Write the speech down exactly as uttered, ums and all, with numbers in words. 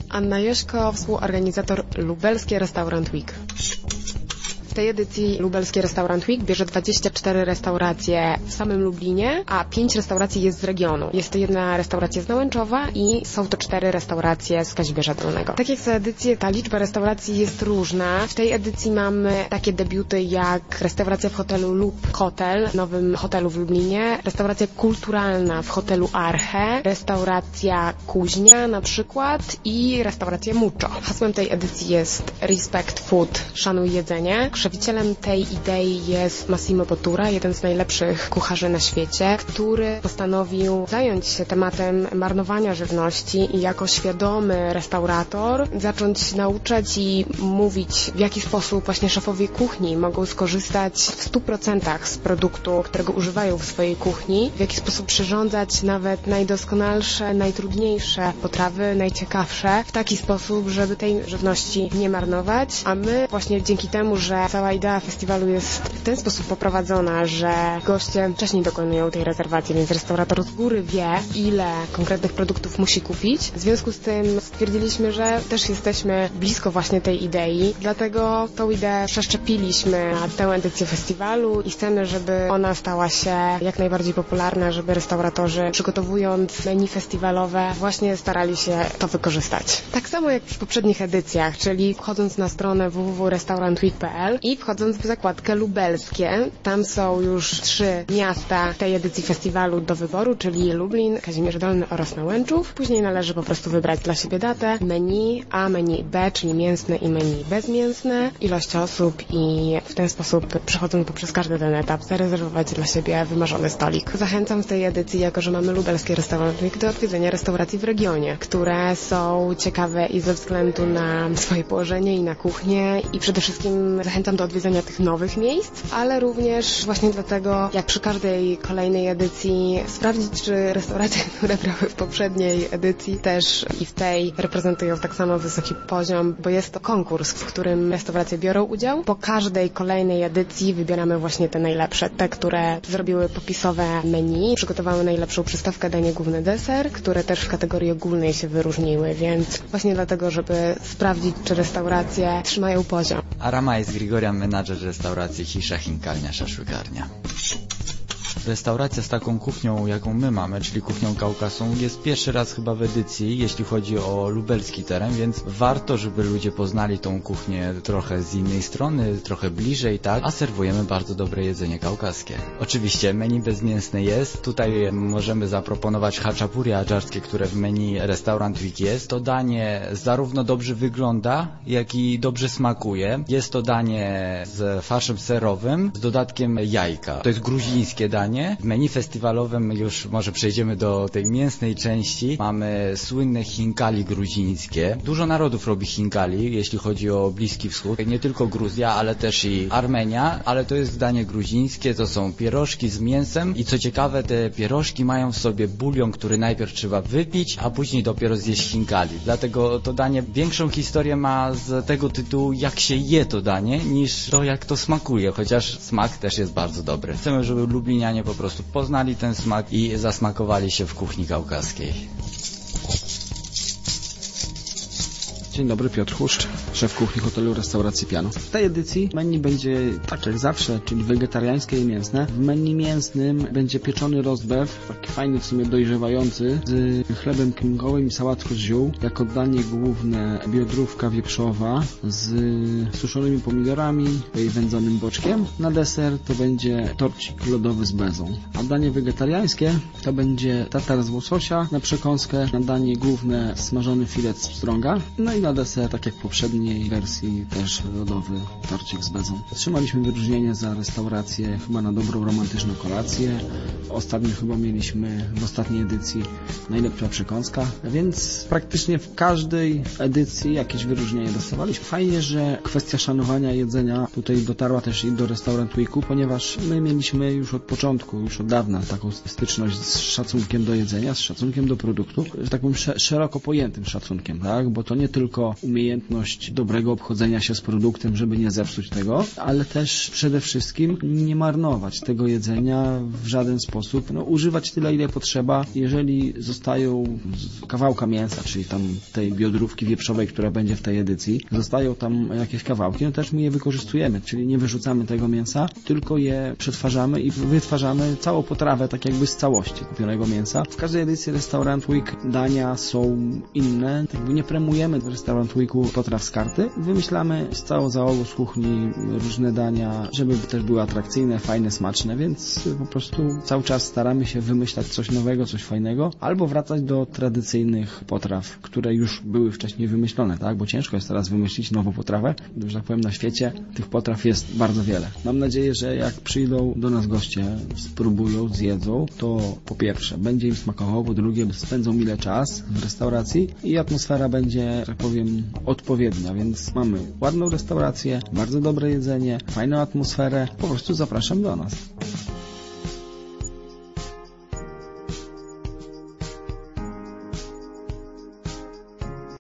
Anna Jeśko, współorganizator Lubelskie Restaurant Week. W tej edycji Lubelskie Restaurant Week bierze dwadzieścia cztery restauracje w samym Lublinie, a pięć restauracji jest z regionu. Jest to jedna restauracja z Nałęczowa i są to cztery restauracje z Kazimierza Dolnego. Tak jak co edycję, ta liczba restauracji jest różna. W tej edycji mamy takie debiuty jak restauracja w hotelu Lub Hotel, nowym hotelu w Lublinie, restauracja kulturalna w hotelu Arche, restauracja Kuźnia na przykład i restauracja Mucho. Hasłem tej edycji jest Respect Food, szanuj jedzenie. Przedstawicielem tej idei jest Massimo Bottura, jeden z najlepszych kucharzy na świecie, który postanowił zająć się tematem marnowania żywności i jako świadomy restaurator zacząć nauczać i mówić, w jaki sposób właśnie szefowie kuchni mogą skorzystać w stu procentach z produktu, którego używają w swojej kuchni, w jaki sposób przyrządzać nawet najdoskonalsze, najtrudniejsze potrawy, najciekawsze, w taki sposób, żeby tej żywności nie marnować, a my właśnie dzięki temu, że cała idea festiwalu jest w ten sposób poprowadzona, że goście wcześniej dokonują tej rezerwacji, więc restaurator z góry wie, ile konkretnych produktów musi kupić. W związku z tym stwierdziliśmy, że też jesteśmy blisko właśnie tej idei, dlatego tą ideę przeszczepiliśmy na tę edycję festiwalu i chcemy, żeby ona stała się jak najbardziej popularna, żeby restauratorzy, przygotowując menu festiwalowe, właśnie starali się to wykorzystać. Tak samo jak w poprzednich edycjach, czyli wchodząc na stronę w w w kropka restaurant week kropka p l i wchodząc w zakładkę lubelskie. Tam są już trzy miasta tej edycji festiwalu do wyboru, czyli Lublin, Kazimierz Dolny oraz Nałęczów. Później należy po prostu wybrać dla siebie datę, menu A, menu B, czyli mięsne i menu bezmięsne, ilość osób i w ten sposób, przechodząc poprzez każdy ten etap, zarezerwować dla siebie wymarzony stolik. Zachęcam w tej edycji, jako że mamy Lubelskie Restaurant Week, do odwiedzenia restauracji w regionie, które są ciekawe i ze względu na swoje położenie i na kuchnię i przede wszystkim zachęcam do odwiedzenia tych nowych miejsc, ale również właśnie dlatego, jak przy każdej kolejnej edycji, sprawdzić, czy restauracje, które brały w poprzedniej edycji też i w tej reprezentują tak samo wysoki poziom, bo jest to konkurs, w którym restauracje biorą udział. Po każdej kolejnej edycji wybieramy właśnie te najlepsze, te, które zrobiły popisowe menu, przygotowały najlepszą przystawkę, danie, główny deser, które też w kategorii ogólnej się wyróżniły, więc właśnie dlatego, żeby sprawdzić, czy restauracje trzymają poziom. Arama jest Grigorian, menadżer restauracji Hisza Chinkalnia Szaszłykarnia. Restauracja z taką kuchnią, jaką my mamy, czyli kuchnią kaukaską, jest pierwszy raz chyba w edycji, jeśli chodzi o lubelski teren, więc warto, żeby ludzie poznali tą kuchnię trochę z innej strony, trochę bliżej, tak? A serwujemy bardzo dobre jedzenie kaukaskie. Oczywiście menu bezmięsne jest, tutaj możemy zaproponować haczapuri adżarskie, które w menu Restaurant Week jest. To danie zarówno dobrze wygląda, jak i dobrze smakuje. Jest to danie z farszem serowym, z dodatkiem jajka. To jest gruzińskie danie. W menu festiwalowym już może przejdziemy do tej mięsnej części. Mamy słynne chinkali gruzińskie. Dużo narodów robi chinkali, jeśli chodzi o Bliski Wschód. Nie tylko Gruzja, ale też i Armenia, ale to jest danie gruzińskie, to są pierożki z mięsem i co ciekawe, te pierożki mają w sobie bulion, który najpierw trzeba wypić, a później dopiero zjeść chinkali. Dlatego to danie większą historię ma z tego tytułu, jak się je to danie, niż to, jak to smakuje, chociaż smak też jest bardzo dobry. Chcemy, żeby lublinianie po prostu poznali ten smak i zasmakowali się w kuchni kaukaskiej. Dzień dobry, Piotr Huszcz, szef kuchni hotelu Restauracji Piano. W tej edycji menu będzie tak jak zawsze, czyli wegetariańskie i mięsne. W menu mięsnym będzie pieczony roast beef, taki fajny, w sumie dojrzewający, z chlebem kringowym i sałatką z ziół. Jako danie główne biodrówka wieprzowa z suszonymi pomidorami i wędzonym boczkiem. Na deser to będzie torcik lodowy z bezą. A danie wegetariańskie to będzie tatar z łososia na przekąskę. Na danie główne smażony filet z pstrąga. No i na deser, tak jak w poprzedniej wersji, też lodowy torcik z bezą. Otrzymaliśmy wyróżnienie za restaurację chyba na dobrą romantyczną kolację. Ostatnio chyba mieliśmy w ostatniej edycji najlepsza przekąska, więc praktycznie w każdej edycji jakieś wyróżnienie dostawaliśmy. Fajnie, że kwestia szanowania jedzenia tutaj dotarła też i do Restaurant Weeku, ponieważ my mieliśmy już od początku, już od dawna taką styczność z szacunkiem do jedzenia, z szacunkiem do produktu, że tak powiem szeroko pojętym szacunkiem, tak? Bo to nie tylko tylko umiejętność dobrego obchodzenia się z produktem, żeby nie zepsuć tego, ale też przede wszystkim nie marnować tego jedzenia w żaden sposób. No, używać tyle, ile potrzeba. Jeżeli zostają z kawałka mięsa, czyli tam tej biodrówki wieprzowej, która będzie w tej edycji, zostają tam jakieś kawałki, no też my je wykorzystujemy, czyli nie wyrzucamy tego mięsa, tylko je przetwarzamy i wytwarzamy całą potrawę tak jakby z całości kupionego mięsa. W każdej edycji Restaurant Week dania są inne. Tak nie promujemy w Restaurant Weeku potraw z karty. Wymyślamy z całą załogą z kuchni różne dania, żeby też były atrakcyjne, fajne, smaczne, więc po prostu cały czas staramy się wymyślać coś nowego, coś fajnego, albo wracać do tradycyjnych potraw, które już były wcześniej wymyślone, tak? Bo ciężko jest teraz wymyślić nową potrawę. Że tak powiem, na świecie tych potraw jest bardzo wiele. Mam nadzieję, że jak przyjdą do nas goście, spróbują, zjedzą, to po pierwsze będzie im smakowało, po drugie spędzą mile czas w restauracji i atmosfera będzie, że tak powiem, odpowiednia, więc mamy ładną restaurację, bardzo dobre jedzenie, fajną atmosferę. Po prostu zapraszam do nas.